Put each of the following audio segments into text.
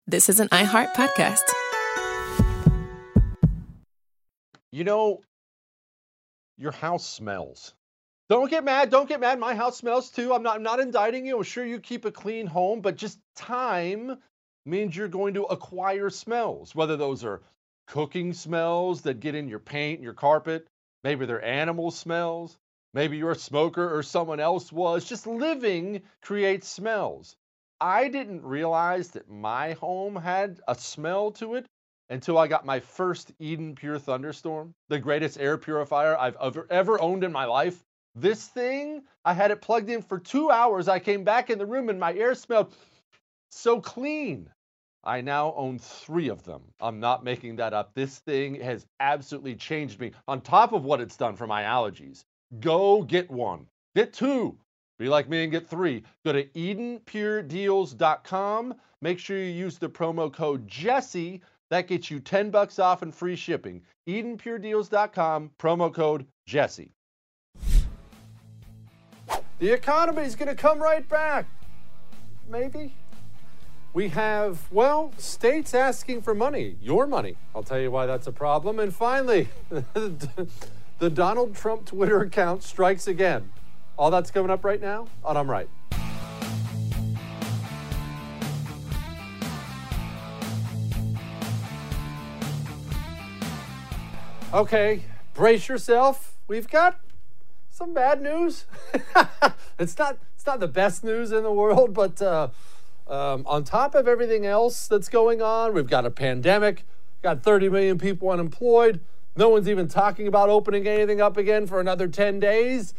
This is an iHeart podcast. You know, your house smells. Don't get mad. Don't get mad. My house smells too. I'm not indicting you. I'm sure you keep a clean home, but just time means you're going to acquire smells, whether those are cooking smells that get in your paint, your carpet, maybe they're animal smells, maybe you're a smoker or someone else was. Just living creates smells. I didn't realize that my home had a smell to it until I got my first Eden Pure Thunderstorm, the greatest air purifier I've ever owned in my life. This thing, I had it plugged in for 2 hours. I came back in the room and my air smelled so clean. I now own 3 of them. I'm not making that up. This thing has absolutely changed me on top of what it's done for my allergies. Go get one. Get 2. Be like me and get 3. Go to EdenPureDeals.com. Make sure you use the promo code Jesse. That gets you $10 off and free shipping. EdenPureDeals.com, promo code Jesse. The economy is going to come right back. Maybe. We have, states asking for money. Your money. I'll tell you why that's a problem. And finally, the Donald Trump Twitter account strikes again. All that's coming up right now on I'm Right. Okay, brace yourself. We've got some bad news. It's not the best news in the world, but on top of everything else that's going on, we've got a pandemic, got 30 million people unemployed. No one's even talking about opening anything up again for another 10 days.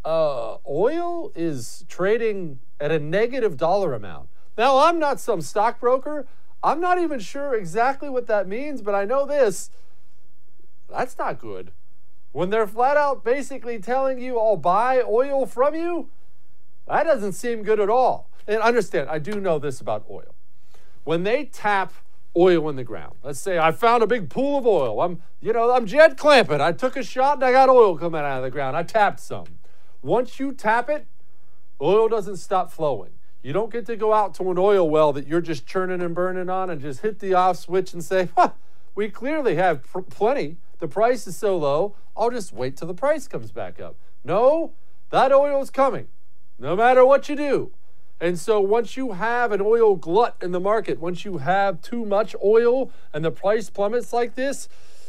Oil is trading at a negative dollar amount. Now, I'm not some stockbroker. I'm not even sure exactly what that means, but I know this. That's not good. When they're flat out basically telling you, I'll buy oil from you, that doesn't seem good at all. And understand, I do know this about oil. When they tap oil in the ground, let's say I found a big pool of oil. I'm Jed Clampett. I took a shot and I got oil coming out of the ground. I tapped some. Once you tap it, oil doesn't stop flowing. You don't get to go out to an oil well that you're just churning and burning on and just hit the off switch and say, we clearly have plenty. The price is so low, I'll just wait till the price comes back up. No, that oil is coming, no matter what you do. And so once you have an oil glut in the market, once you have too much oil and the price plummets like this,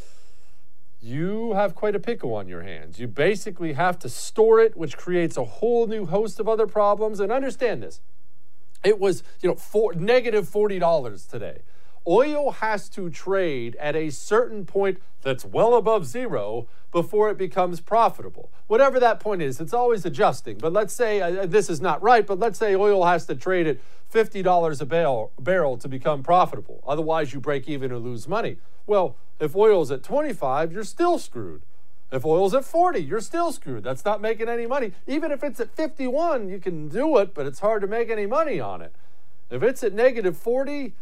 you have quite a pickle on your hands. You basically have to store it, which creates a whole new host of other problems. And understand this. It was, negative $40 today. Oil has to trade at a certain point that's well above zero before it becomes profitable. Whatever that point is, it's always adjusting. But let's say, this is not right, but let's say oil has to trade at $50 a barrel to become profitable. Otherwise, you break even or lose money. Well, if oil's at 25, you're still screwed. If oil's at 40, you're still screwed. That's not making any money. Even if it's at 51, you can do it, but it's hard to make any money on it. If it's at negative 40,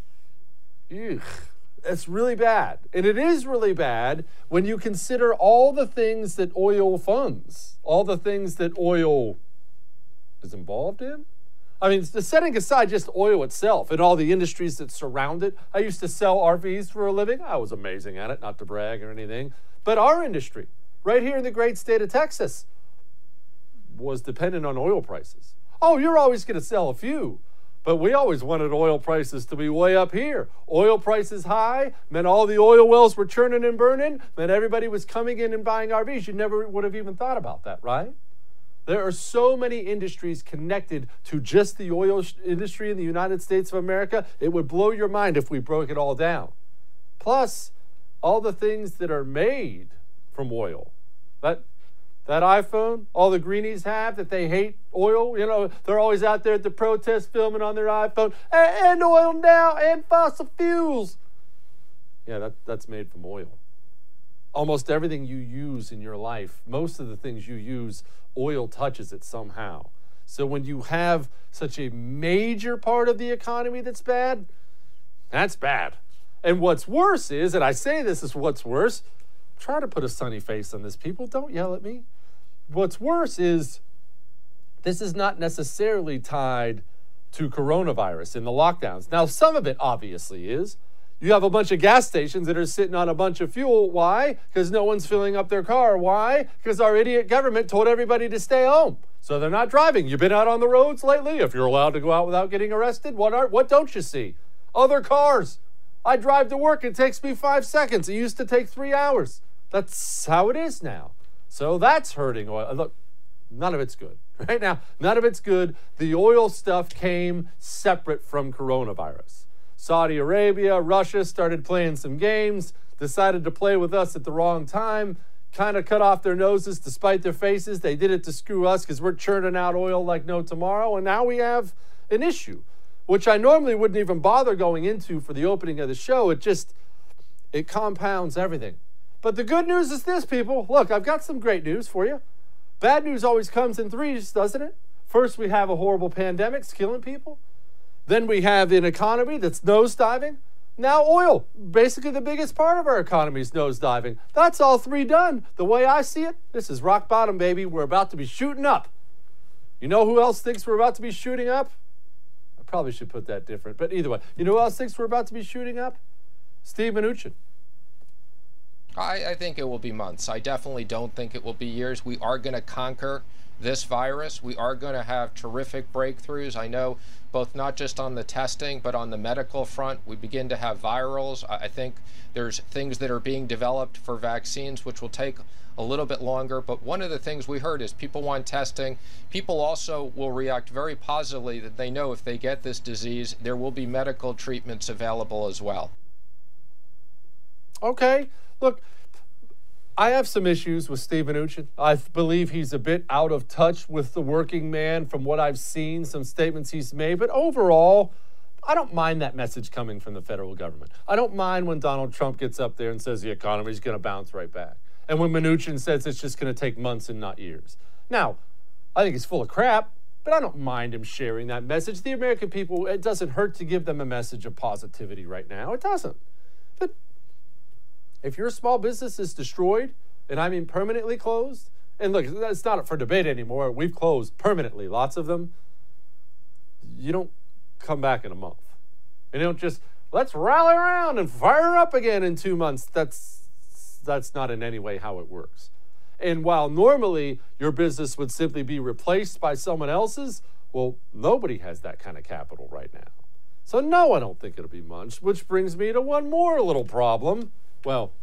it's really bad. And it is really bad when you consider all the things that oil funds, all the things that oil is involved in. I mean, setting aside just oil itself and all the industries that surround it. I used to sell RVs for a living. I was amazing at it, not to brag or anything. But our industry, right here in the great state of Texas, was dependent on oil prices. Oh, you're always going to sell a few. But we always wanted oil prices to be way up here. Oil prices high meant all the oil wells were churning and burning, meant everybody was coming in and buying RVs. You never would have even thought about that, right? There are so many industries connected to just the oil industry in the United States of America. It would blow your mind if we broke it all down. Plus, all the things that are made from oil. That iPhone, all the greenies have that they hate oil. They're always out there at the protest filming on their iPhone. And oil now, and fossil fuels. Yeah, that's made from oil. Almost everything you use in your life, most of the things you use, oil touches it somehow. So when you have such a major part of the economy that's bad, that's bad. And what's worse is, and I say this is what's worse, try to put a sunny face on this, people. Don't yell at me. What's worse is this is not necessarily tied to coronavirus and the lockdowns. Now, some of it obviously is. You have a bunch of gas stations that are sitting on a bunch of fuel. Why? Because no one's filling up their car. Why? Because our idiot government told everybody to stay home. So they're not driving. You've been out on the roads lately? If you're allowed to go out without getting arrested, what don't you see? Other cars. I drive to work. It takes me 5 seconds. It used to take 3 hours. That's how it is now. So that's hurting oil. Look, none of it's good. Right now, none of it's good. The oil stuff came separate from coronavirus. Saudi Arabia, Russia started playing some games, decided to play with us at the wrong time, kind of cut off their noses despite their faces. They did it to screw us because we're churning out oil like no tomorrow. And now we have an issue, which I normally wouldn't even bother going into for the opening of the show. It compounds everything. But the good news is this, people. Look, I've got some great news for you. Bad news always comes in threes, doesn't it? First, we have a horrible pandemic killing people. Then we have an economy that's nosediving. Now oil, basically the biggest part of our economy is nosediving. That's all three done. The way I see it, this is rock bottom, baby. We're about to be shooting up. You know who else thinks we're about to be shooting up? I probably should put that different, but either way. You know who else thinks we're about to be shooting up? Steve Mnuchin. I think it will be months. I definitely don't think it will be years. We are going to conquer this virus. We are going to have terrific breakthroughs. I know both not just on the testing, but on the medical front, we begin to have virals. I think there's things that are being developed for vaccines, which will take a little bit longer. But one of the things we heard is people want testing. People also will react very positively that they know if they get this disease, there will be medical treatments available as well. Okay. Look, I have some issues with Steve Mnuchin. I believe he's a bit out of touch with the working man from what I've seen, some statements he's made. But overall, I don't mind that message coming from the federal government. I don't mind when Donald Trump gets up there and says the economy is going to bounce right back. And when Mnuchin says it's just going to take months and not years. Now, I think he's full of crap, but I don't mind him sharing that message. The American people, it doesn't hurt to give them a message of positivity right now. It doesn't. But if your small business is destroyed, and I mean permanently closed, and look, that's not for debate anymore. We've closed permanently, lots of them. You don't come back in a month. And you don't just, let's rally around and fire up again in 2 months. That's not in any way how it works. And while normally your business would simply be replaced by someone else's, well, nobody has that kind of capital right now. So no, I don't think it'll be much, which brings me to one more little problem. Well,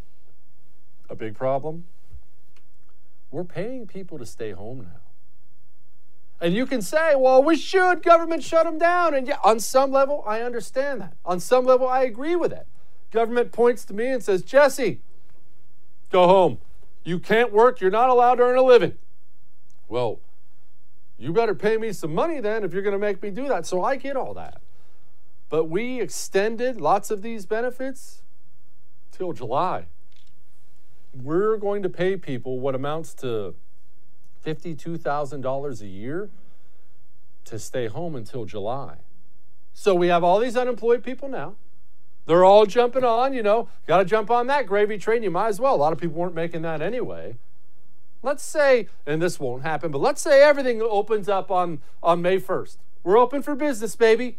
a big problem. We're paying people to stay home now. And you can say, well, we should, government shut them down. And yeah, on some level, I understand that. On some level, I agree with it. Government points to me and says, Jesse, go home. You can't work. You're not allowed to earn a living. Well, you better pay me some money then if you're going to make me do that. So I get all that. But we extended lots of these benefits till July. We're going to pay people what amounts to $52,000 a year to stay home until July. So we have all these unemployed people now. They're all jumping on, got to jump on that gravy train. You might as well. A lot of people weren't making that anyway. Let's say, and this won't happen, but let's say everything opens up on May 1st. We're open for business, baby.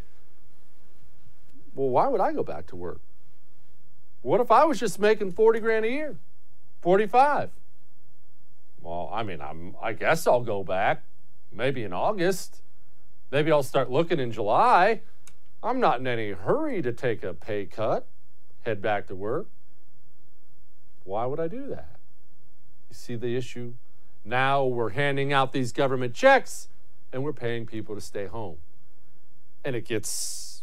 Well, why would I go back to work? What if I was just making 40 grand a year? 45? Well, I guess I'll go back. Maybe in August. Maybe I'll start looking in July. I'm not in any hurry to take a pay cut, head back to work. Why would I do that? You see the issue? Now we're handing out these government checks and we're paying people to stay home. And it gets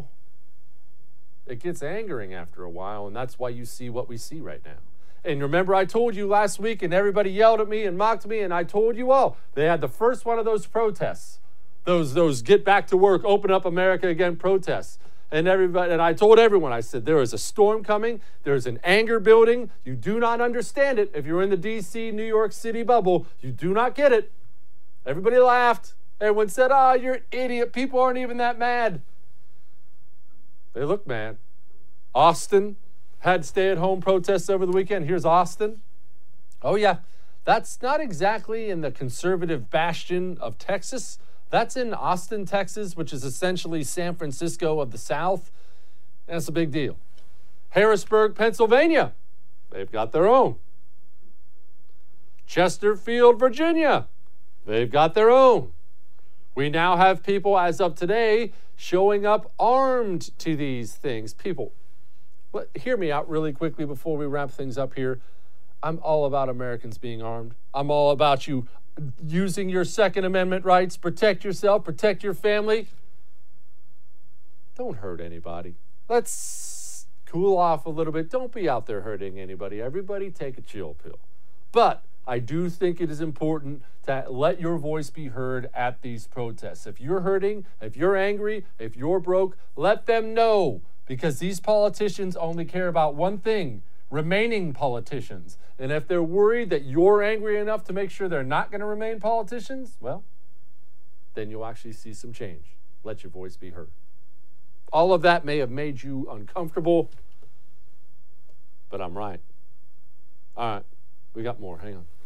angering after a while, and that's why you see what we see right now. And remember, I told you last week, and everybody yelled at me and mocked me, and I told you all, they had the first one of those protests, those get back to work, open up America again protests. And I told everyone, I said, there is a storm coming. There's an anger building. You do not understand it. If you're in the D.C., New York City bubble, you do not get it. Everybody laughed. Everyone said, you're an idiot. People aren't even that mad. They look mad. Austin had stay-at-home protests over the weekend. Here's Austin. Oh, yeah. That's not exactly in the conservative bastion of Texas. That's in Austin, Texas, which is essentially San Francisco of the South. That's a big deal. Harrisburg, Pennsylvania, they've got their own. Chesterfield, Virginia, they've got their own. We now have people, as of today, showing up armed to these things. People, hear me out really quickly before we wrap things up here. I'm all about Americans being armed. I'm all about you using your Second Amendment rights. Protect yourself, protect your family. Don't hurt anybody. Let's cool off a little bit. Don't be out there hurting anybody. Everybody take a chill pill. But I do think it is important to let your voice be heard at these protests. If you're hurting, if you're angry, if you're broke, let them know, because these politicians only care about one thing: remaining politicians. And if they're worried that you're angry enough to make sure they're not going to remain politicians, well, then you'll actually see some change. Let your voice be heard. All of that may have made you uncomfortable, but I'm right. All right, we got more. Hang on.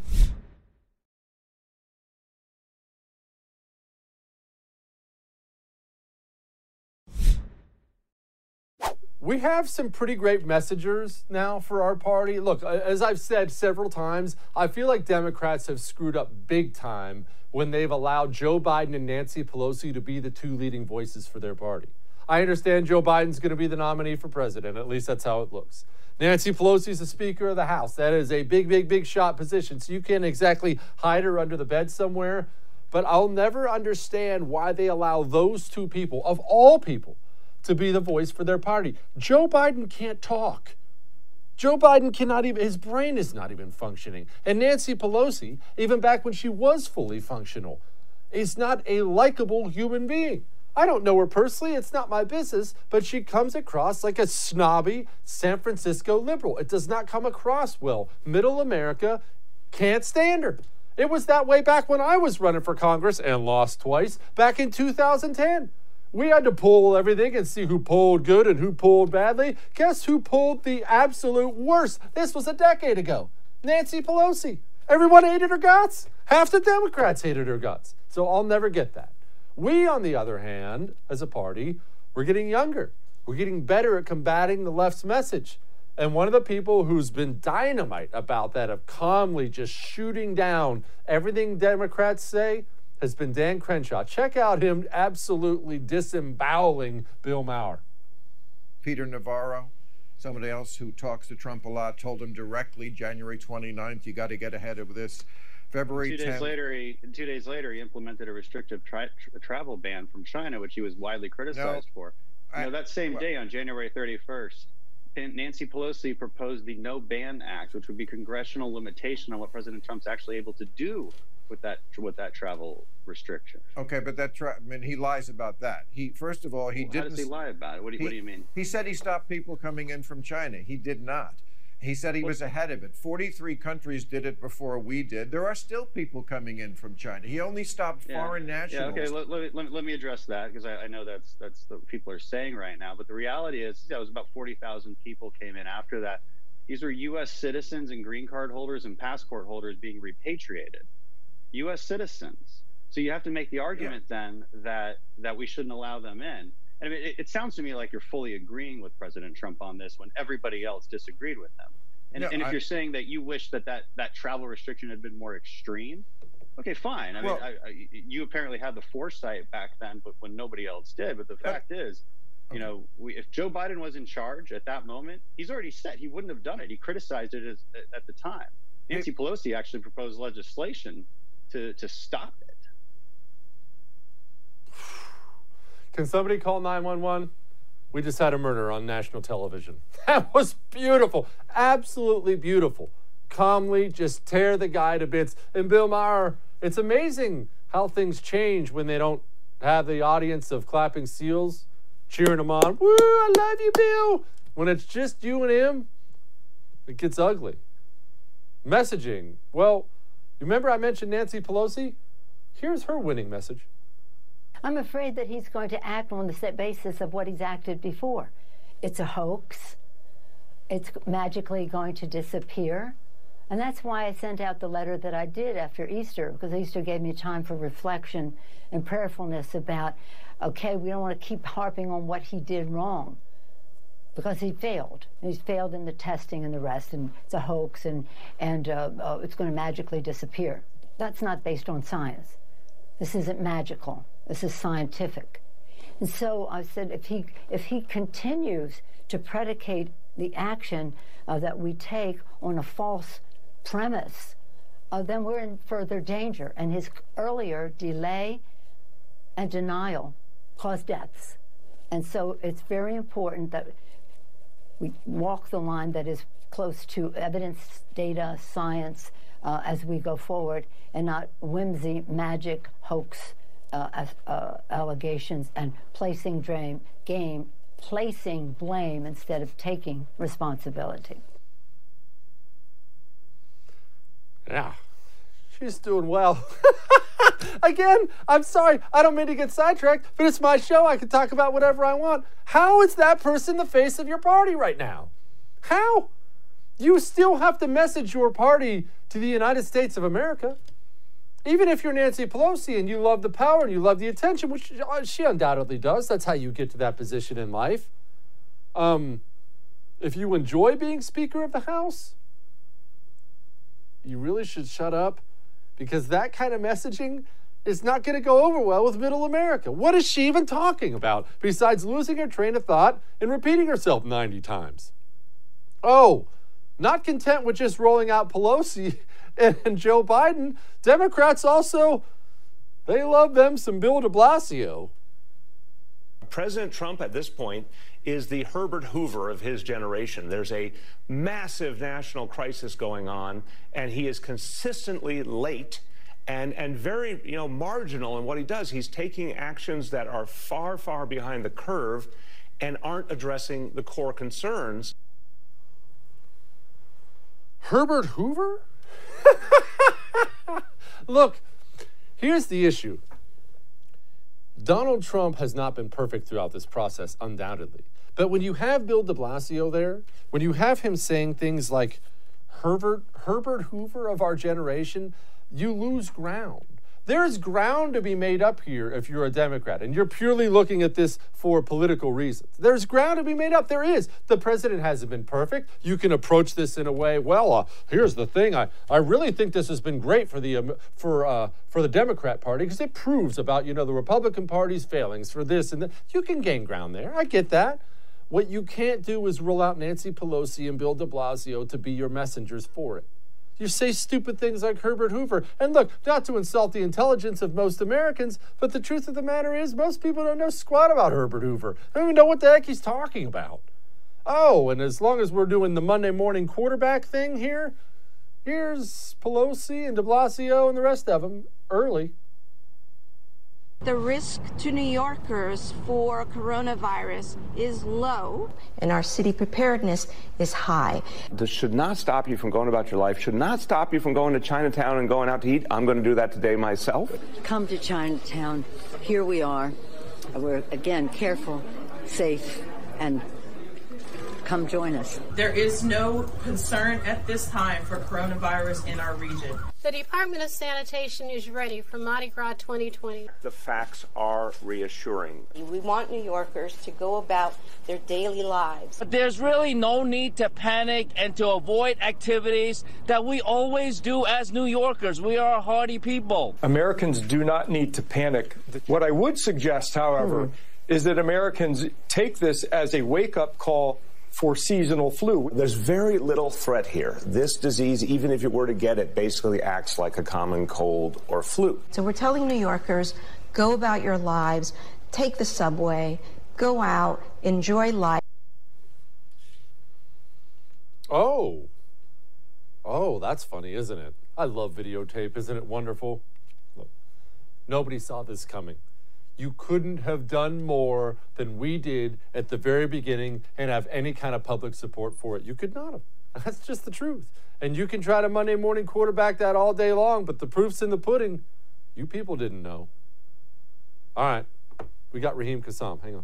We have some pretty great messengers now for our party. Look, as I've said several times, I feel like Democrats have screwed up big time when they've allowed Joe Biden and Nancy Pelosi to be the two leading voices for their party. I understand Joe Biden's going to be the nominee for president. At least that's how it looks. Nancy Pelosi's the Speaker of the House. That is a big shot position, so you can't exactly hide her under the bed somewhere. But I'll never understand why they allow those two people, of all people, to be the voice for their party. Joe Biden can't talk. Joe Biden cannot even, his brain is not even functioning. And Nancy Pelosi, even back when she was fully functional, is not a likable human being. I don't know her personally, it's not my business, but she comes across like a snobby San Francisco liberal. It does not come across well. Middle America can't stand her. It was that way back when I was running for Congress and lost twice, back in 2010. We had to pull everything and see who pulled good and who pulled badly. Guess who pulled the absolute worst? This was a decade ago. Nancy Pelosi. Everyone hated her guts. Half the Democrats hated her guts. So I'll never get that. We, on the other hand, as a party, we're getting younger. We're getting better at combating the left's message. And one of the people who's been dynamite about that, of calmly just shooting down everything Democrats say, has been Dan Crenshaw. Check out him absolutely disemboweling Bill Maher. Peter Navarro, somebody else who talks to Trump a lot, told him directly January 29th, you got to get ahead of this. February 10th. 2 days later, he implemented a restrictive travel ban from China, which he was widely criticized for. That same day, on January 31st, Nancy Pelosi proposed the No Ban Act, which would be congressional limitation on what President Trump's actually able to do with that travel restriction. Okay, but he lies about that. First of all, didn't. How does he lie about it? What do you mean? He said he stopped people coming in from China. He did not. He said he was ahead of it. 43 countries did it before we did. There are still people coming in from China. He only stopped foreign nationals. Yeah, okay, let me address that, because I know that's what people are saying right now. But the reality is, it was about 40,000 people came in after that. These were U.S. citizens and green card holders and passport holders being repatriated. U.S. citizens. So you have to make the argument then that we shouldn't allow them in. And I mean, it sounds to me like you're fully agreeing with President Trump on this when everybody else disagreed with him. And if you're saying that you wish that travel restriction had been more extreme, okay, fine. I mean, you apparently had the foresight back then, but when nobody else did. But the fact is, if Joe Biden was in charge at that moment, he's already said he wouldn't have done it. He criticized it at the time. Nancy Pelosi actually proposed legislation to stop it. Can somebody call 911? We just had a murder on national television. That was beautiful. Absolutely beautiful. Calmly just tear the guy to bits. And Bill Maher, it's amazing how things change when they don't have the audience of clapping seals cheering him on. Woo, I love you, Bill. When it's just you and him, it gets ugly. Messaging. Well, remember I mentioned Nancy Pelosi? Here's her winning message. I'm afraid that he's going to act on the basis of what he's acted before. It's a hoax. It's magically going to disappear. And that's why I sent out the letter that I did after Easter, because Easter gave me time for reflection and prayerfulness about, okay, we don't want to keep harping on what he did wrong, because he failed. He's failed in the testing and the rest, and it's a hoax, and it's going to magically disappear. That's not based on science. This isn't magical. This is scientific. And so I said, if he continues to predicate the action that we take on a false premise, then we're in further danger. And his earlier delay and denial caused deaths. And so it's very important that we walk the line that is close to evidence, data, science as we go forward, and not whimsy, magic, hoax allegations, and placing blame instead of taking responsibility. Yeah, she's doing well. Again, I'm sorry, I don't mean to get sidetracked, but it's my show. I can talk about whatever I want. How is that person the face of your party right now? How? You still have to message your party to the United States of America. Even if you're Nancy Pelosi and you love the power and you love the attention, which she undoubtedly does, that's how you get to that position in life. If you enjoy being Speaker of the House, you really should shut up, because that kind of messaging is not going to go over well with middle America. What is she even talking about besides losing her train of thought and repeating herself 90 times? Oh, not content with just rolling out Pelosi and Joe Biden, Democrats also, they love them some Bill de Blasio. President Trump at this point is the Herbert Hoover of his generation. There's a massive national crisis going on, and he is consistently late and very, marginal in what he does. He's taking actions that are far, far behind the curve and aren't addressing the core concerns. Herbert Hoover? Look, here's the issue. Donald Trump has not been perfect throughout this process, undoubtedly. But when you have Bill de Blasio there, when you have him saying things like Herbert Hoover of our generation, you lose ground. There's ground to be made up here if you're a Democrat, and you're purely looking at this for political reasons. There's ground to be made up. There is. The president hasn't been perfect. You can approach this in a way, well, here's the thing. I really think this has been great for the Democrat Party, because it proves about, the Republican Party's failings for this and that. You can gain ground there. I get that. What you can't do is roll out Nancy Pelosi and Bill de Blasio to be your messengers for it. You say stupid things like Herbert Hoover. And look, not to insult the intelligence of most Americans, but the truth of the matter is most people don't know squat about Herbert Hoover. They don't even know what the heck he's talking about. Oh, and as long as we're doing the Monday morning quarterback thing here, here's Pelosi and de Blasio and the rest of them early. The risk to New Yorkers for coronavirus is low, and our city preparedness is high. This should not stop you from going about your life, should not stop you from going to Chinatown and going out to eat. I'm going to do that today myself. Come to Chinatown. Here we are. We're, again, careful, safe, and come join us. There is no concern at this time for coronavirus in our region. The Department of Sanitation is ready for Mardi Gras 2020. The facts are reassuring. We want New Yorkers to go about their daily lives. But there's really no need to panic and to avoid activities that we always do as New Yorkers. We are a hardy people. Americans do not need to panic. What I would suggest, however, is that Americans take this as a wake-up call for seasonal flu. There's very little threat here. This disease, even if you were to get it, basically acts like a common cold or flu. So we're telling New Yorkers, go about your lives, take the subway, go out, enjoy life. Oh, that's funny, isn't it? I love videotape. Isn't it wonderful? Look, nobody saw this coming. You couldn't have done more than we did at the very beginning and have any kind of public support for it. You could not have. That's just the truth. And you can try to Monday morning quarterback that all day long, but the proof's in the pudding. You people didn't know. All right. We got Raheem Kassam. Hang on.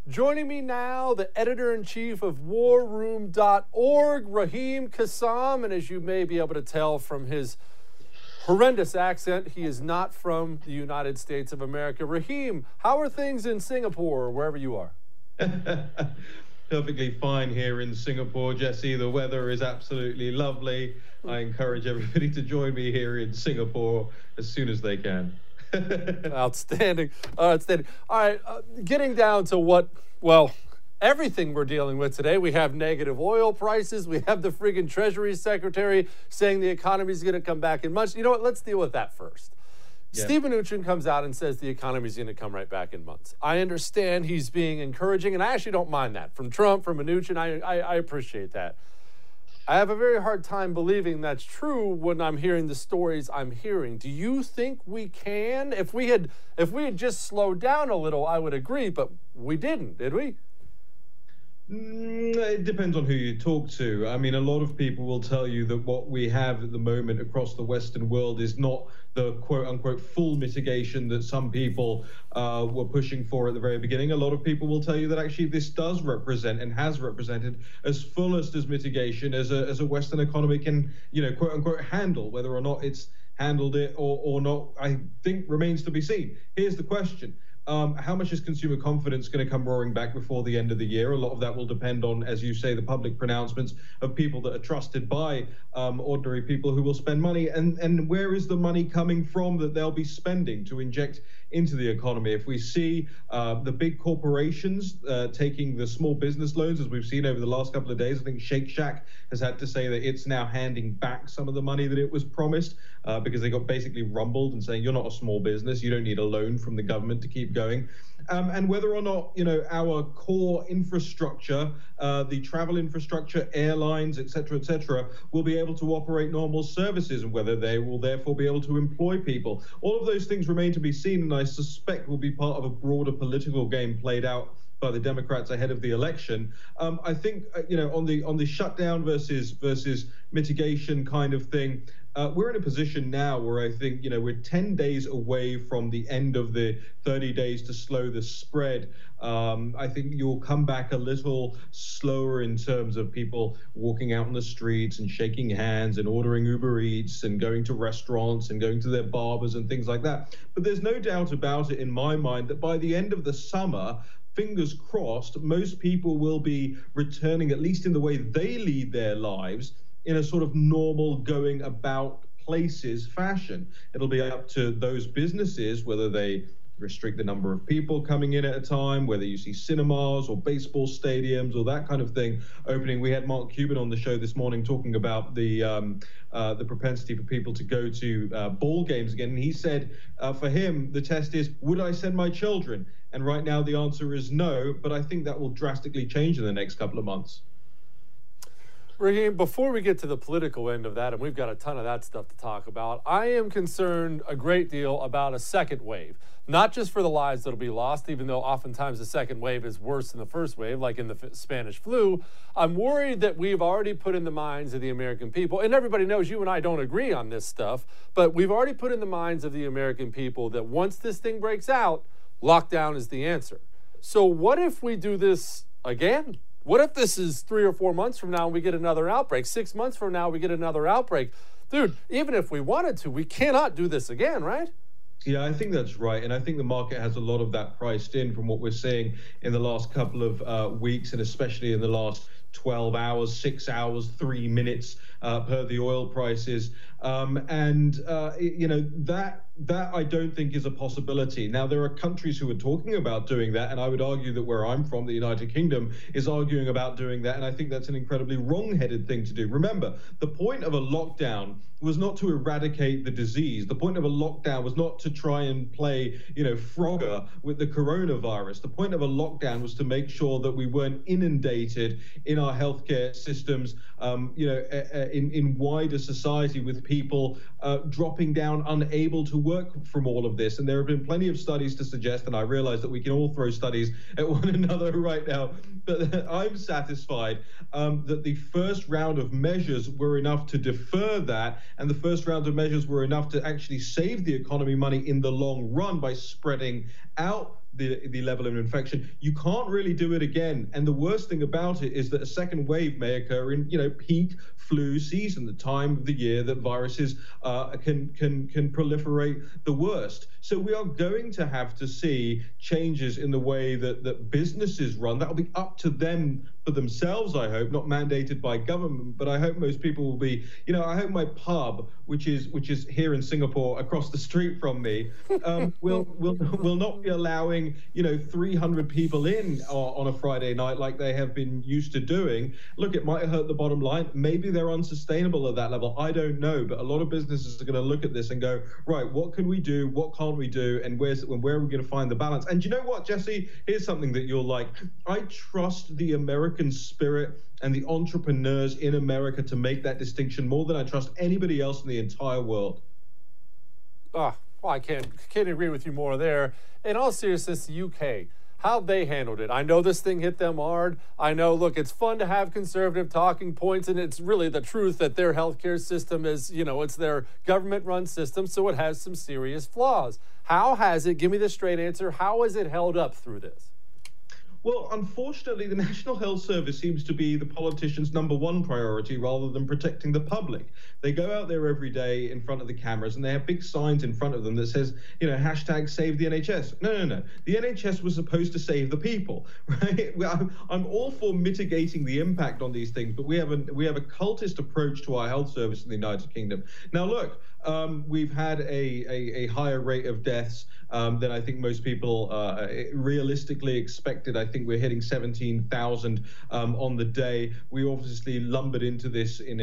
Joining me now, the editor-in-chief of warroom.org, Raheem Kassam. And as you may be able to tell from his horrendous accent, he is not from the United States of America. Raheem, how are things in Singapore or wherever you are? Perfectly fine here in Singapore, Jesse. The weather is absolutely lovely. I encourage everybody to join me here in Singapore as soon as they can. Outstanding. Outstanding. All right, getting down to everything we're dealing with today. We have negative oil prices. We have the friggin' Treasury Secretary saying the economy is going to come back in months. You know what? Let's deal with that first. Yeah. Steve Mnuchin comes out and says the economy is going to come right back in months. I understand he's being encouraging, and I actually don't mind that. From Trump, from Mnuchin, I appreciate that. I have a very hard time believing that's true when I'm hearing the stories I'm hearing. Do you think we can? If we had just slowed down a little, I would agree, but we didn't, did we? It depends on who you talk to. I mean, a lot of people will tell you that what we have at the moment across the Western world is not the quote-unquote full mitigation that some people were pushing for at the very beginning. A lot of people will tell you that actually this does represent and has represented as fullest as mitigation as a Western economy can, quote-unquote handle. Whether or not it's handled it or not, I think remains to be seen. Here's the question. How much is consumer confidence going to come roaring back before the end of the year? A lot of that will depend on, as you say, the public pronouncements of people that are trusted by ordinary people who will spend money. And where is the money coming from that they'll be spending to inject into the economy? If we see the big corporations taking the small business loans, as we've seen over the last couple of days, I think Shake Shack has had to say that it's now handing back some of the money that it was promised because they got basically rumbled and saying, you're not a small business, you don't need a loan from the government to keep going. And whether or not, our core infrastructure, the travel infrastructure, airlines, et cetera, will be able to operate normal services and whether they will therefore be able to employ people. All of those things remain to be seen, and I suspect will be part of a broader political game played out by the Democrats ahead of the election. I think, on the shutdown versus mitigation kind of thing, we're in a position now where I think, we're 10 days away from the end of the 30 days to slow the spread. I think you'll come back a little slower in terms of people walking out on the streets and shaking hands and ordering Uber Eats and going to restaurants and going to their barbers and things like that. But there's no doubt about it in my mind that by the end of the summer, fingers crossed, most people will be returning, at least in the way they lead their lives, in a sort of normal going about places fashion. It'll be up to those businesses, whether they restrict the number of people coming in at a time, whether you see cinemas or baseball stadiums or that kind of thing opening. We had Mark Cuban on the show this morning talking about the propensity for people to go to ball games again. And he said, for him, the test is, would I send my children? And right now the answer is no, but I think that will drastically change in the next couple of months. Raheem, before we get to the political end of that, and we've got a ton of that stuff to talk about, I am concerned a great deal about a second wave. Not just for the lives that'll be lost, even though oftentimes the second wave is worse than the first wave, like in the Spanish flu. I'm worried that we've already put in the minds of the American people, and everybody knows you and I don't agree on this stuff, but we've already put in the minds of the American people that once this thing breaks out, lockdown is the answer. So what if we do this again? What if this is 3 or 4 months from now and we get another outbreak? 6 months from now, we get another outbreak. Dude, even if we wanted to, we cannot do this again, right? Yeah, I think that's right. And I think the market has a lot of that priced in from what we're seeing in the last couple of weeks, and especially in the last 12 hours, 6 hours, 3 minutes per the oil prices. That I don't think is a possibility. Now, there are countries who are talking about doing that, and I would argue that where I'm from, the United Kingdom, is arguing about doing that, and I think that's an incredibly wrong-headed thing to do. Remember, the point of a lockdown was not to eradicate the disease. The point of a lockdown was not to try and play, Frogger with the coronavirus. The point of a lockdown was to make sure that we weren't inundated in our healthcare systems, in wider society with people dropping down, unable to work from all of this. And there have been plenty of studies to suggest, and I realize that we can all throw studies at one another right now, but I'm satisfied that the first round of measures were enough to defer that, and the first round of measures were enough to actually save the economy money in the long run by spreading out the level of infection. You can't really do it again. And the worst thing about it is that a second wave may occur in, peak flu season, the time of the year that viruses can proliferate the worst. So we are going to have to see changes in the way that businesses run. That'll be up to them for themselves, I hope, not mandated by government, but I hope most people will be, I hope my pub, which is here in Singapore across the street from me, will not be allowing, 300 people in on a Friday night like they have been used to doing. Look, it might hurt the bottom line. Maybe they're unsustainable at that level. I don't know, but a lot of businesses are going to look at this and go, right, what can we do? What can't we do? And where are we going to find the balance? And you know what, Jesse? Here's something that you'll like. I trust the American spirit and the entrepreneurs in America to make that distinction more than I trust anybody else in the entire world. Well, I can't agree with you more there. In all seriousness, the UK, how they handled it. I know this thing hit them hard. I know, look, it's fun to have conservative talking points, and it's really the truth that their healthcare system is, it's their government-run system, so it has some serious flaws. How has it, give me the straight answer, how has it held up through this? Well, unfortunately, the National Health Service seems to be the politicians' #1 priority rather than protecting the public. They go out there every day in front of the cameras and they have big signs in front of them that says, hashtag save the NHS. No. The NHS was supposed to save the people, right? I'm all for mitigating the impact on these things, but we have a cultist approach to our health service in the United Kingdom. Now, look, we've had a higher rate of deaths than I think most people realistically expected. I think we're hitting 17,000 on the day. We obviously lumbered into this in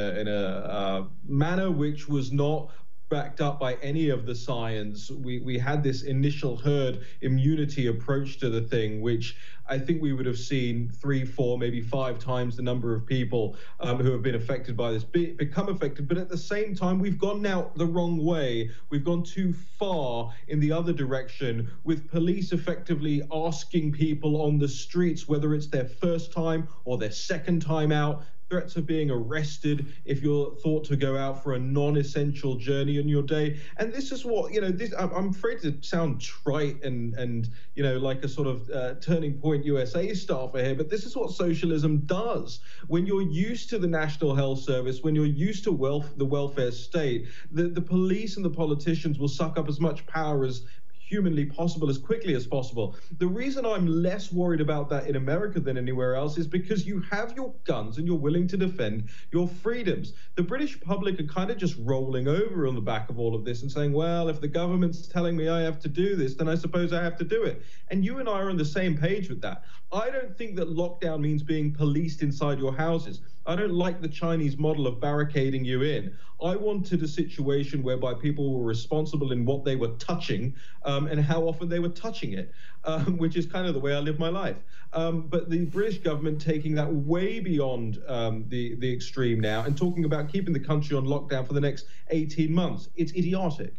a manner which was not backed up by any of the science. We had this initial herd immunity approach to the thing, which I think we would have seen 3, 4, maybe 5 times the number of people who have been affected by this become affected. But at the same time, we've gone now the wrong way. We've gone too far in the other direction, with police effectively asking people on the streets, whether it's their first time or their second time out, threats of being arrested if you're thought to go out for a non-essential journey in your day. And this is what, I'm afraid to sound trite and like a sort of Turning Point USA staffer here, but this is what socialism does. When you're used to the National Health Service, when you're used to the welfare state, the police and the politicians will suck up as much power as humanly possible as quickly as possible. The reason I'm less worried about that in America than anywhere else is because you have your guns and you're willing to defend your freedoms. The British public are kind of just rolling over on the back of all of this and saying, well, if the government's telling me I have to do this, then I suppose I have to do it. And you and I are on the same page with that. I don't think that lockdown means being policed inside your houses. I don't like the Chinese model of barricading you in. I wanted a situation whereby people were responsible in what they were touching and how often they were touching it, which is kind of the way I live my life. But the British government taking that way beyond the extreme now and talking about keeping the country on lockdown for the next 18 months, it's idiotic.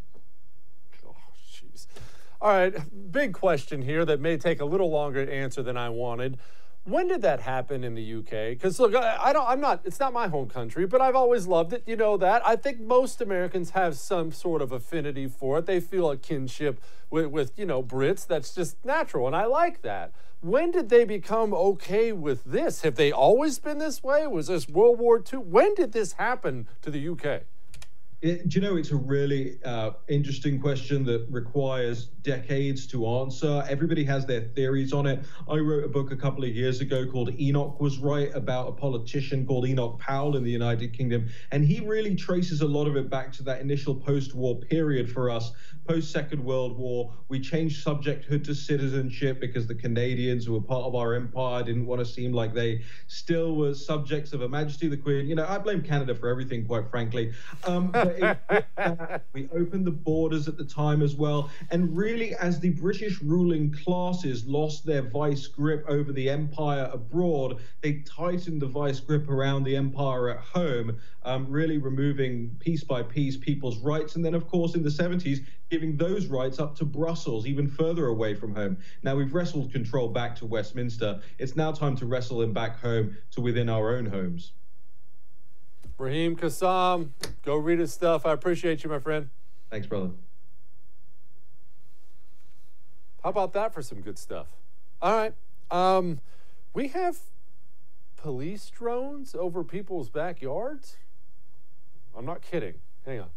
Oh, jeez. All right, big question here that may take a little longer to answer than I wanted. When did that happen in the UK? Because look, it's not my home country, but I've always loved it. You know that. I think most Americans have some sort of affinity for it. They feel a kinship with Brits. That's just natural, and I like that. When did they become okay with this? Have they always been this way? Was this World War II? When did this happen to the UK? It's a really interesting question that requires decades to answer. Everybody has their theories on it. I wrote a book a couple of years ago called Enoch Was Right, about a politician called Enoch Powell in the United Kingdom. And he really traces a lot of it back to that initial post-war period for us, post-Second World War. We changed subjecthood to citizenship because the Canadians, who were part of our empire, didn't want to seem like they still were subjects of Her Majesty the Queen. I blame Canada for everything, quite frankly. We opened the borders at the time as well. And really, as the British ruling classes lost their vice grip over the empire abroad, they tightened the vice grip around the empire at home, really removing piece by piece people's rights. And then, of course, in the 70s, giving those rights up to Brussels, even further away from home. Now we've wrestled control back to Westminster. It's now time to wrestle them back home to within our own homes. Raheem Kassam, go read his stuff. I appreciate you, my friend. Thanks, brother. How about that for some good stuff? All right. We have police drones over people's backyards? I'm not kidding. Hang on.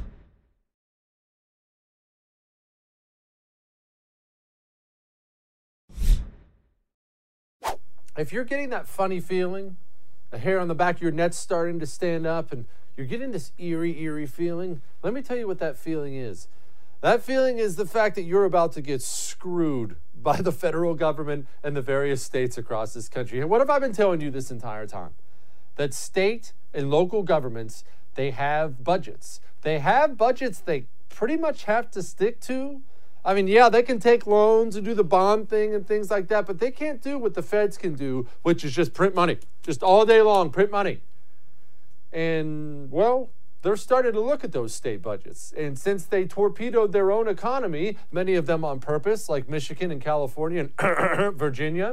If you're getting that funny feeling, the hair on the back of your neck's starting to stand up, and you're getting this eerie feeling, let me tell you what that feeling is. That feeling is the fact that you're about to get screwed by the federal government and the various states across this country. And what have I been telling you this entire time? That state and local governments, they have budgets. They have budgets they pretty much have to stick to. I mean, yeah, they can take loans and do the bond thing and things like that, but they can't do what the feds can do, which is just print money. Just all day long, print money. And, well, they're starting to look at those state budgets. And since they torpedoed their own economy, many of them on purpose, like Michigan and California and Virginia,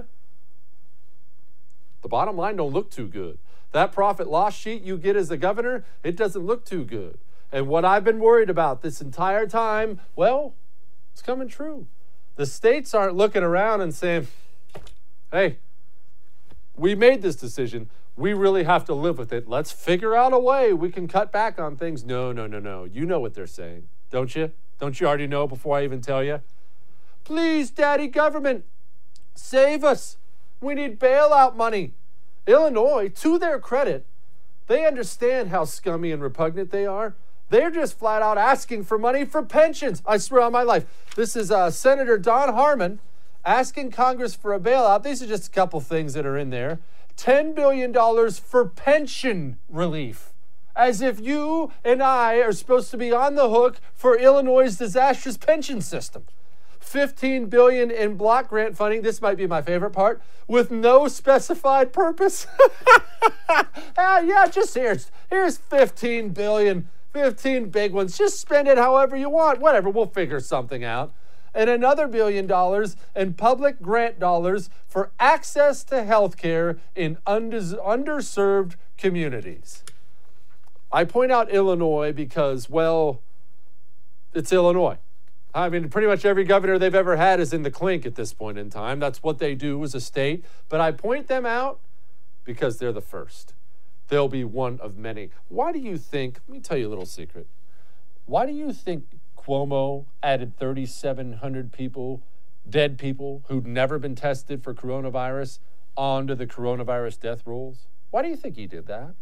the bottom line don't look too good. That profit loss sheet you get as a governor, it doesn't look too good. And what I've been worried about this entire time, well, it's coming true. The states aren't looking around and saying, hey, we made this decision. We really have to live with it. Let's figure out a way we can cut back on things. No. You know what they're saying, don't you? Don't you already know before I even tell you? Please, Daddy Government, save us. We need bailout money. Illinois, to their credit, they understand how scummy and repugnant they are. They're just flat out asking for money for pensions. I swear on my life. This is Senator Don Harmon asking Congress for a bailout. These are just a couple things that are in there. $10 billion for pension relief. As if you and I are supposed to be on the hook for Illinois' disastrous pension system. $15 billion in block grant funding. This might be my favorite part. With no specified purpose. Yeah, just here's $15 billion. 15 big ones. Just spend it however you want. Whatever, we'll figure something out. And another $1 billion in public grant dollars for access to health care in underserved communities. I point out Illinois because, well, it's Illinois. I mean, pretty much every governor they've ever had is in the clink at this point in time. That's what they do as a state. But I point them out because they're the first. They'll be one of many. Why do you think, let me tell you a little secret. Why do you think Cuomo added 3,700 people, dead people who'd never been tested for coronavirus onto the coronavirus death rolls? Why do you think he did that?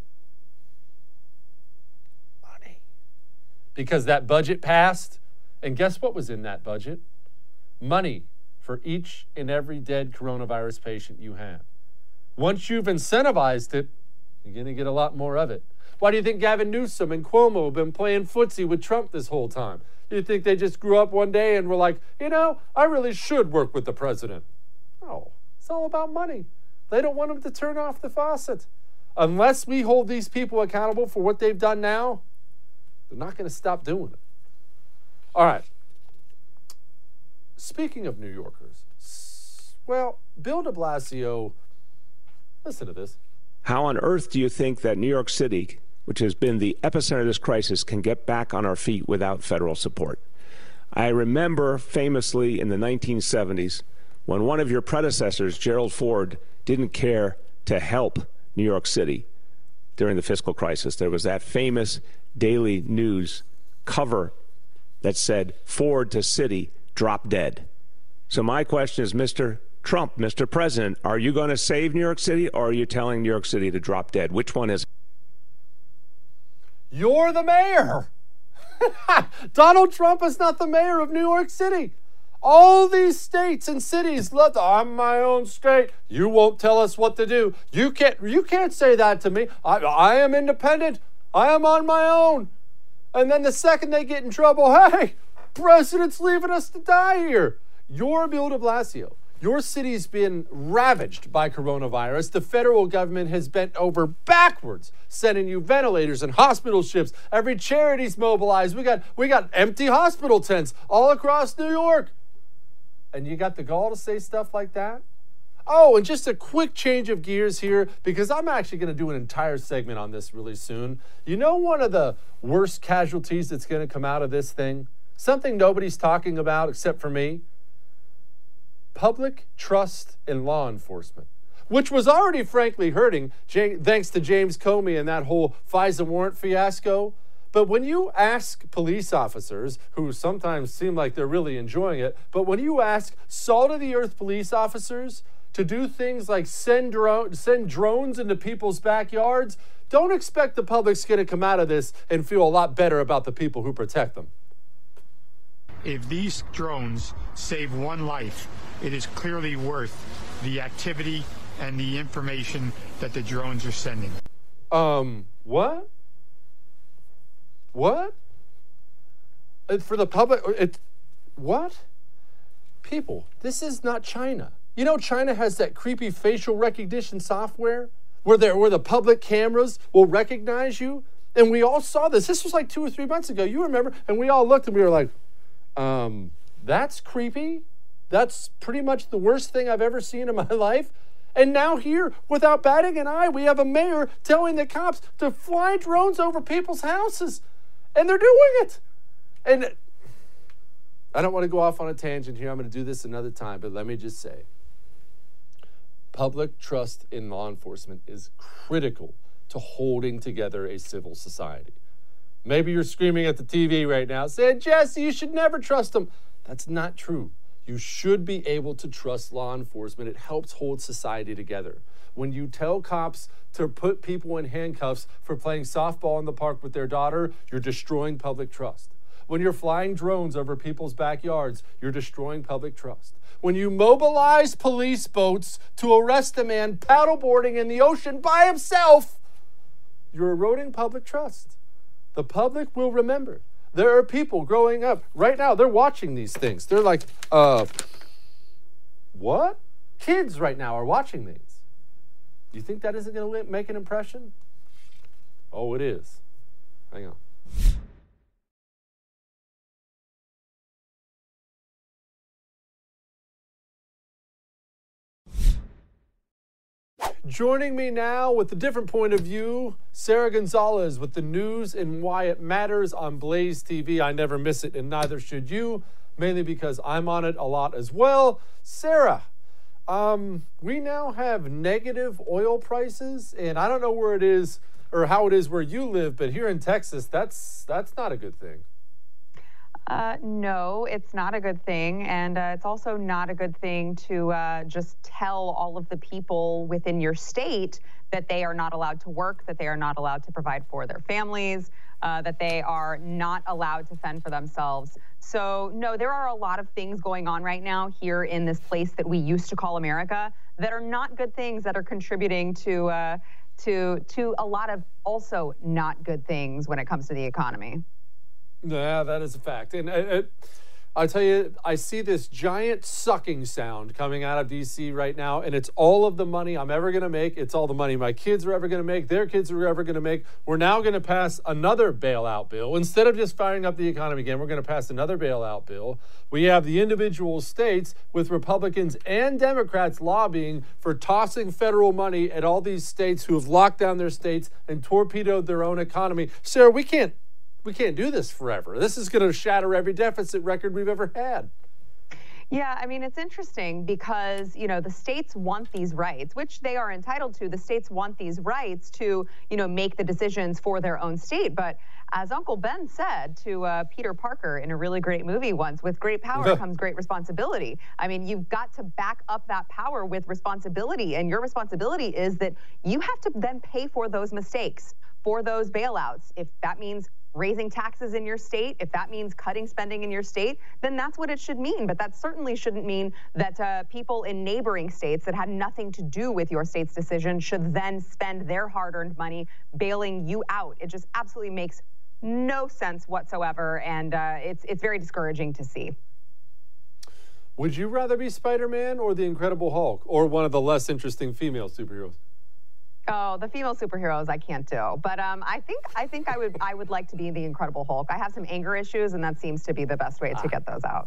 Money. Because that budget passed, and guess what was in that budget? Money for each and every dead coronavirus patient you have. Once you've incentivized it, you're going to get a lot more of it. Why do you think Gavin Newsom and Cuomo have been playing footsie with Trump this whole time? You think they just grew up one day and were like, you know, I really should work with the president? No, it's all about money. They don't want him to turn off the faucet. Unless we hold these people accountable for what they've done now, they're not going to stop doing it. All right. Speaking of New Yorkers, well, Bill de Blasio, listen to this. How on earth do you think that New York City, which has been the epicenter of this crisis, can get back on our feet without federal support? I remember famously in the 1970s when one of your predecessors, Gerald Ford, didn't care to help New York City during the fiscal crisis. There was that famous Daily News cover that said, Ford to city, drop dead. So my question is, Mr. Trump, Mr. President, are you going to save New York City, or are you telling New York City to drop dead? Which one is it? You're the mayor. Donald Trump is not the mayor of New York City. All these states and cities love I'm my own state. You won't tell us what to do. You can't say that to me. I am independent. I am on my own. And then the second they get in trouble, hey, president's leaving us to die here. You're Bill de Blasio. Your city's been ravaged by coronavirus. The federal government has bent over backwards, sending you ventilators and hospital ships. Every charity's mobilized. We got empty hospital tents all across New York. And you got the gall to say stuff like that? Oh, and just a quick change of gears here, because I'm actually going to do an entire segment on this really soon. You know one of the worst casualties that's going to come out of this thing? Something nobody's talking about except for me? public trust in law enforcement, which was already frankly hurting thanks to James Comey and that whole FISA warrant fiasco. But when you ask police officers, who sometimes seem like they're really enjoying it, but when you ask salt-of-the-earth police officers to do things like send drones into people's backyards, don't expect the public's going to come out of this and feel a lot better about the people who protect them. If these drones save one life, it is clearly worth the activity and the information that the drones are sending. What? What? For the public, what? People, this is not China. You know, China has that creepy facial recognition software where the public cameras will recognize you. And we all saw this. This was like 2 or 3 months ago. You remember? And we all looked and we were like, that's creepy. That's pretty much the worst thing I've ever seen in my life. And now here, without batting an eye, we have a mayor telling the cops to fly drones over people's houses. And they're doing it. And I don't want to go off on a tangent here. I'm going to do this another time. But let me just say, public trust in law enforcement is critical to holding together a civil society. Maybe you're screaming at the TV right now saying, Jesse, you should never trust them. That's not true. You should be able to trust law enforcement. It helps hold society together. When you tell cops to put people in handcuffs for playing softball in the park with their daughter, you're destroying public trust. When you're flying drones over people's backyards, you're destroying public trust. When you mobilize police boats to arrest a man paddleboarding in the ocean by himself, you're eroding public trust. The public will remember. There are people growing up right now, they're watching these things. They're like, what? Kids right now are watching these. Do you think that isn't going to make an impression? Oh, it is. Hang on. Joining me now with a different point of view, Sarah Gonzalez with the news and why it matters on Blaze TV. I never miss it, and neither should you, mainly because I'm on it a lot as well. Sarah, we now have negative oil prices, and I don't know where it is or how it is where you live, but here in Texas, that's not a good thing. No, it's not a good thing. And it's also not a good thing to just tell all of the people within your state that they are not allowed to work, that they are not allowed to provide for their families, that they are not allowed to fend for themselves. So, no, there are a lot of things going on right now here in this place that we used to call America that are not good things, that are contributing to a lot of also not good things when it comes to the economy. Yeah, that is a fact. And I tell you, I see this giant sucking sound coming out of D.C. right now, and it's all of the money I'm ever going to make. It's all the money my kids are ever going to make, their kids are ever going to make. We're now going to pass another bailout bill. Instead of just firing up the economy again, we're going to pass another bailout bill. We have the individual states with Republicans and Democrats lobbying for tossing federal money at all these states who have locked down their states and torpedoed their own economy. Sarah, we can't do this forever. This is going to shatter every deficit record we've ever had. Yeah, I mean, it's interesting because, you know, the states want these rights, which they are entitled to. The states want these rights to, you know, make the decisions for their own state. But as Uncle Ben said to Peter Parker in a really great movie once, with great power comes great responsibility. I mean, you've got to back up that power with responsibility. And your responsibility is that you have to then pay for those mistakes, for those bailouts. If that means raising taxes in your state, if that means cutting spending in your state, then that's what it should mean. But that certainly shouldn't mean that people in neighboring states that had nothing to do with your state's decision should then spend their hard-earned money bailing you out. It just absolutely makes no sense whatsoever, and it's very discouraging to see. Would you rather be Spider-Man or the Incredible Hulk, or one of the less interesting female superheroes? Oh, the female superheroes I can't do, but I think I would like to be the Incredible Hulk. I have some anger issues, and that seems to be the best way to get those out.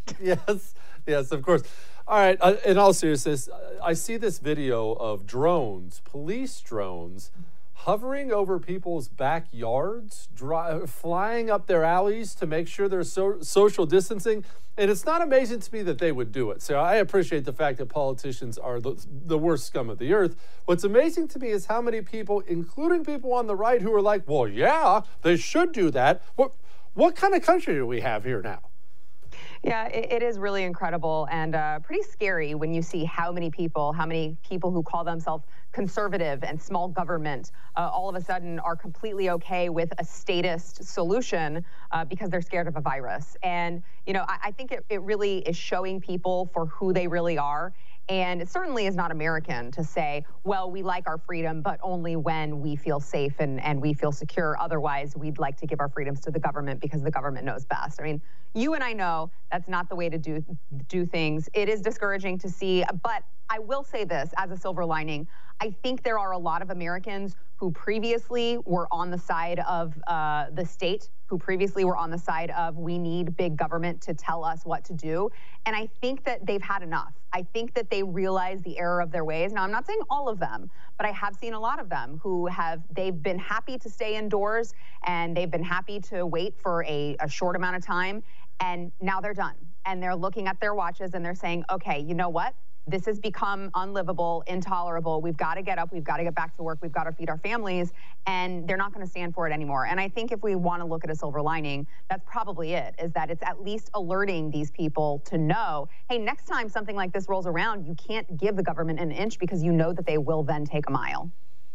Yes, of course. All right, in all seriousness, I see this video of drones, police drones, hovering over people's backyards, flying up their alleys to make sure there's social distancing. And it's not amazing to me that they would do it. So I appreciate the fact that politicians are the worst scum of the earth. What's amazing to me is how many people, including people on the right, who are like, well, yeah, they should do that. What kind of country do we have here now? Yeah, it is really incredible and pretty scary when you see how many people who call themselves conservative and small government all of a sudden are completely okay with a statist solution because they're scared of a virus. And, you know, I think it really is showing people for who they really are. And it certainly is not American to say, well, we like our freedom, but only when we feel safe and we feel secure. Otherwise, we'd like to give our freedoms to the government because the government knows best. I mean, you and I know that's not the way to do things. It is discouraging to see, but I will say this as a silver lining. I think there are a lot of Americans who previously were on the side of the state, who previously were on the side of we need big government to tell us what to do. And I think that they've had enough. I think that they realize the error of their ways. Now, I'm not saying all of them, but I have seen a lot of them who they've been happy to stay indoors and they've been happy to wait for a short amount of time. And now they're done. And they're looking at their watches and they're saying, okay, you know what? This has become unlivable, intolerable. We've got to get up. We've got to get back to work. We've got to feed our families. And they're not going to stand for it anymore. And I think if we want to look at a silver lining, that's probably it, is that it's at least alerting these people to know, hey, next time something like this rolls around, you can't give the government an inch because you know that they will then take a mile.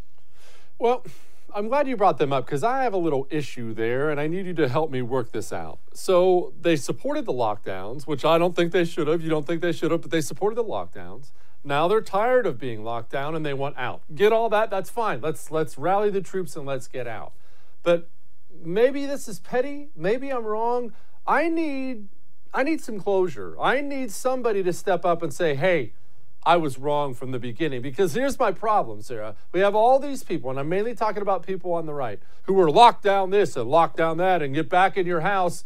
Well, I'm glad you brought them up because I have a little issue there and I need you to help me work this out. So they supported the lockdowns, which I don't think they should have. You don't think they should have, but they supported the lockdowns. Now they're tired of being locked down and they want out. Get all that, that's fine. Let's rally the troops and let's get out. But maybe this is petty. Maybe I'm wrong. I need some closure. I need somebody to step up and say, hey, I was wrong from the beginning. Because here's my problem, Sarah. We have all these people, and I'm mainly talking about people on the right, who were locked down this and locked down that and get back in your house.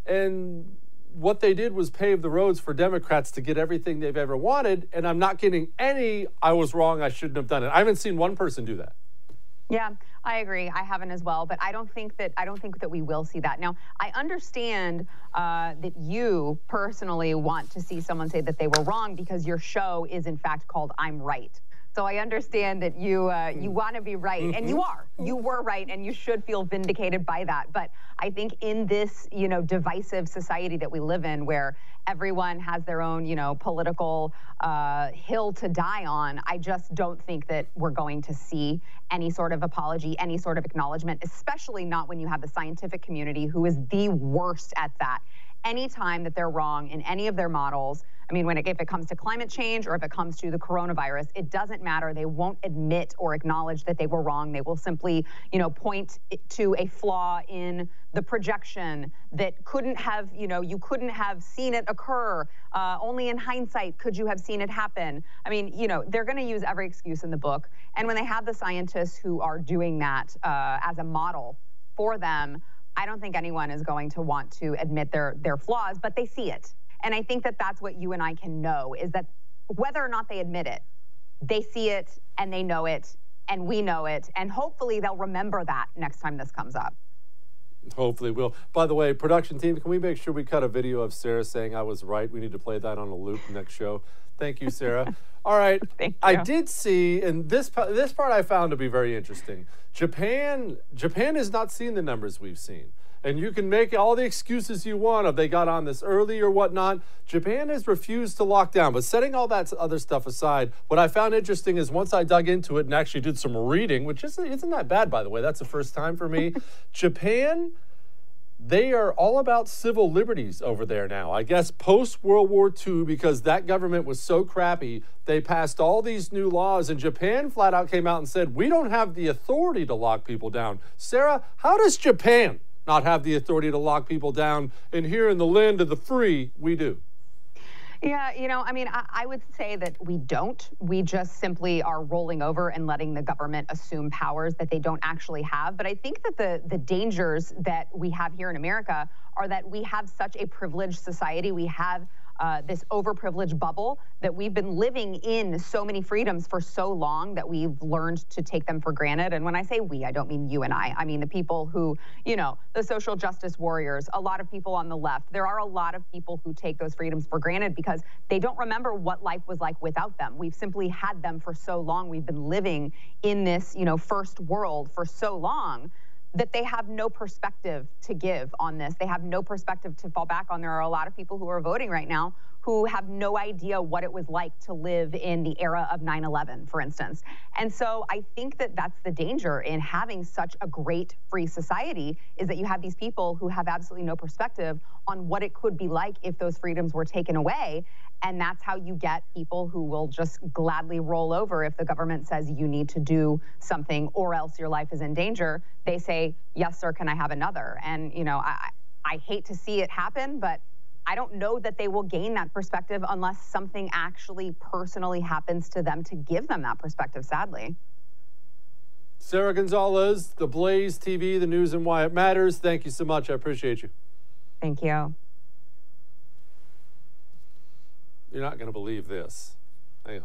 And what they did was pave the roads for Democrats to get everything they've ever wanted. And I'm not getting any, I was wrong, I shouldn't have done it. I haven't seen one person do that. Yeah, I agree. I haven't as well, but I don't think that we will see that. Now, I understand that you personally want to see someone say that they were wrong because your show is in fact called I'm Right. So I understand that you want to be right, and you are. You were right, and you should feel vindicated by that. But I think in this, divisive society that we live in, where everyone has their own, political hill to die on, I just don't think that we're going to see any sort of apology, any sort of acknowledgement, especially not when you have the scientific community who is the worst at that. Anytime that they're wrong in any of their models, I mean, if it comes to climate change or if it comes to the coronavirus, it doesn't matter. They won't admit or acknowledge that they were wrong. They will simply, point to a flaw in the projection that couldn't have, you couldn't have seen it occur. Only in hindsight could you have seen it happen. I mean, they're going to use every excuse in the book. And when they have the scientists who are doing that as a model for them, I don't think anyone is going to want to admit their flaws, but they see it. And I think that that's what you and I can know, is that whether or not they admit it, they see it and they know it and we know it. And hopefully they'll remember that next time this comes up. Hopefully we'll. By the way, production team, can we make sure we cut a video of Sarah saying I was right? We need to play that on a loop next show. Thank you, Sarah. All right. Thank you. I did see, and this part I found to be very interesting. Japan has not seen the numbers we've seen. And you can make all the excuses you want of they got on this early or whatnot. Japan has refused to lock down. But setting all that other stuff aside, what I found interesting is once I dug into it and actually did some reading, which isn't that bad, by the way. That's the first time for me. Japan, they are all about civil liberties over there now. I guess post-World War II, because that government was so crappy, they passed all these new laws, and Japan flat out came out and said, we don't have the authority to lock people down. Sarah, how does Japan not have the authority to lock people down, and here in the land of the free, we do? Yeah, I would say that we don't. We just simply are rolling over and letting the government assume powers that they don't actually have. But I think that the dangers that we have here in America are that we have such a privileged society. We have this overprivileged bubble that we've been living in so many freedoms for so long that we've learned to take them for granted. And when I say we, I don't mean you and I mean the people who, the social justice warriors, a lot of people on the left. There are a lot of people who take those freedoms for granted because they don't remember what life was like without them. We've simply had them for so long. We've been living in this, first world for so long that they have no perspective to give on this. They have no perspective to fall back on. There are a lot of people who are voting right now who have no idea what it was like to live in the era of 9/11, for instance. And so I think that that's the danger in having such a great free society, is that you have these people who have absolutely no perspective on what it could be like if those freedoms were taken away. And that's how you get people who will just gladly roll over if the government says you need to do something or else your life is in danger. They say, yes, sir, can I have another? And, I hate to see it happen, but I don't know that they will gain that perspective unless something actually personally happens to them to give them that perspective, sadly. Sara Gonzalez, The Blaze TV, the news and why it matters. Thank you so much. I appreciate you. Thank you. You're not going to believe this. Hang on.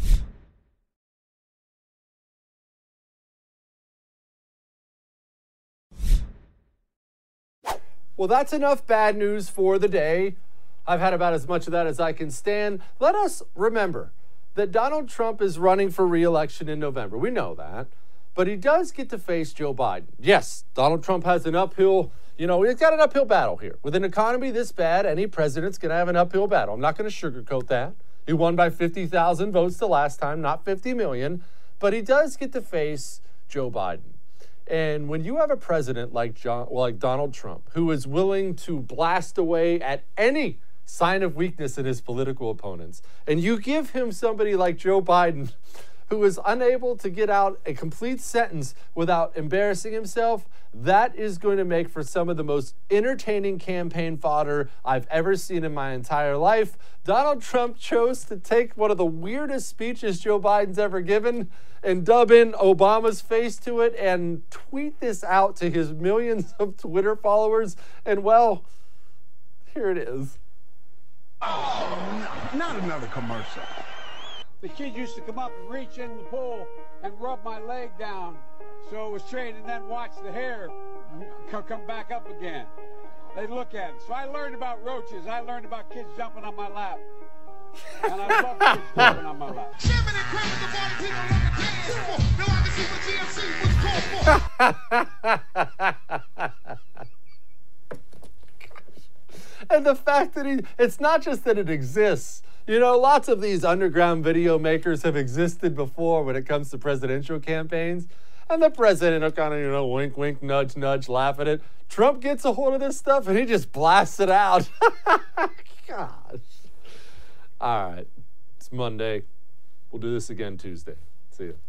Well, that's enough bad news for the day. I've had about as much of that as I can stand. Let us remember that Donald Trump is running for re-election in November. We know that. But he does get to face Joe Biden. Yes, Donald Trump has an uphill, he's got an uphill battle here. With an economy this bad, any president's going to have an uphill battle. I'm not going to sugarcoat that. He won by 50,000 votes the last time, not 50 million. But he does get to face Joe Biden. And when you have a president like Donald Trump, who is willing to blast away at any sign of weakness in his political opponents, and you give him somebody like Joe Biden, who is unable to get out a complete sentence without embarrassing himself, that is going to make for some of the most entertaining campaign fodder I've ever seen in my entire life. Donald Trump chose to take one of the weirdest speeches Joe Biden's ever given and dub in Obama's face to it and tweet this out to his millions of Twitter followers. And well, here it is. Oh, not another commercial. The kid used to come up and reach in the pool and rub my leg down so it was straight, and then watch the hair come back up again. They'd look at it. So I learned about roaches. I learned about kids jumping on my lap. And I love kids jumping on my lap. And the fact that it's not just that it exists. Lots of these underground video makers have existed before when it comes to presidential campaigns. And the president will kind of, wink, wink, nudge, nudge, laugh at it. Trump gets a hold of this stuff and he just blasts it out. Gosh. All right. It's Monday. We'll do this again Tuesday. See you.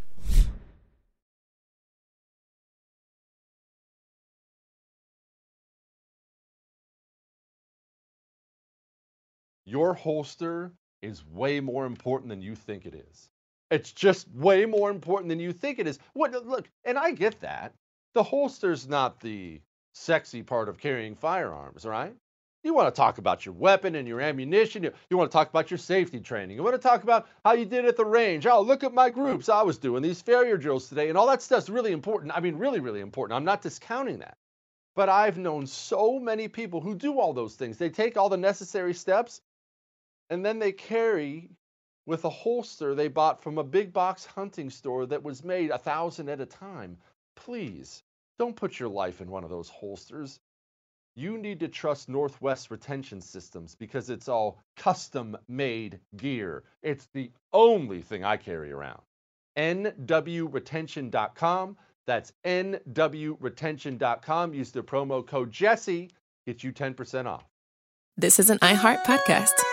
Your holster is way more important than you think it is. It's just way more important than you think it is. Look, and I get that. The holster's not the sexy part of carrying firearms, right? You want to talk about your weapon and your ammunition. You want to talk about your safety training. You want to talk about how you did at the range. Oh, look at my groups. I was doing these failure drills today. And all that stuff's really important. I mean, really, really important. I'm not discounting that. But I've known so many people who do all those things. They take all the necessary steps, and then they carry with a holster they bought from a big box hunting store that was made 1,000 at a time. Please, don't put your life in one of those holsters. You need to trust Northwest Retention Systems because it's all custom-made gear. It's the only thing I carry around. nwretention.com. That's nwretention.com. Use the promo code Jesse. Get you 10% off. This is an iHeart podcast.